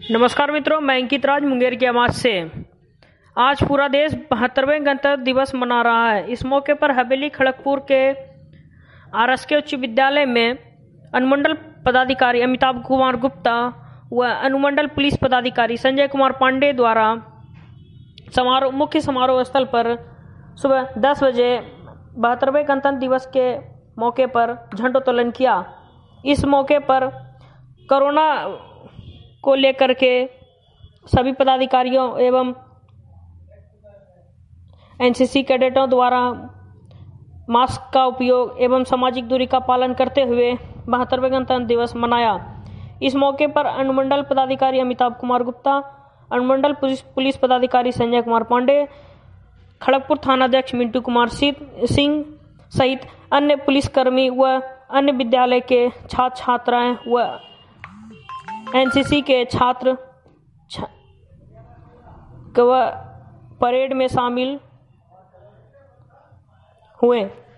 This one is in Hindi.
नमस्कार मित्रों, मैं अंकित राज मुंगेर की आवाज से। आज पूरा देश 72वें गणतंत्र दिवस मना रहा है। इस मौके पर हवेली खड़गपुर के आरएसके उच्च विद्यालय में अनुमंडल पदाधिकारी अमिताभ कुमार गुप्ता व अनुमंडल पुलिस पदाधिकारी संजय कुमार पांडे द्वारा मुख्य समारोह स्थल पर सुबह 10 बजे 72वें गणतंत्र दिवस के मौके पर झंडोत्तोलन किया। इस मौके पर कोरोना को लेकर के सभी पदाधिकारियों एवं एनसीसी कैडेटों द्वारा मास्क का उपयोग एवं सामाजिक दूरी का पालन करते हुए 72वें गणतंत्र दिवस मनाया। इस मौके पर अनुमंडल पदाधिकारी अमिताभ कुमार गुप्ता, अनुमंडल पुलिस पदाधिकारी संजय कुमार पांडे, खड़गपुर थानाध्यक्ष मिंटू कुमार सिंह सहित अन्य पुलिसकर्मी व अन्य विद्यालय के छात्र छात्राएं व एनसीसी के छात्र परेड में शामिल हुए।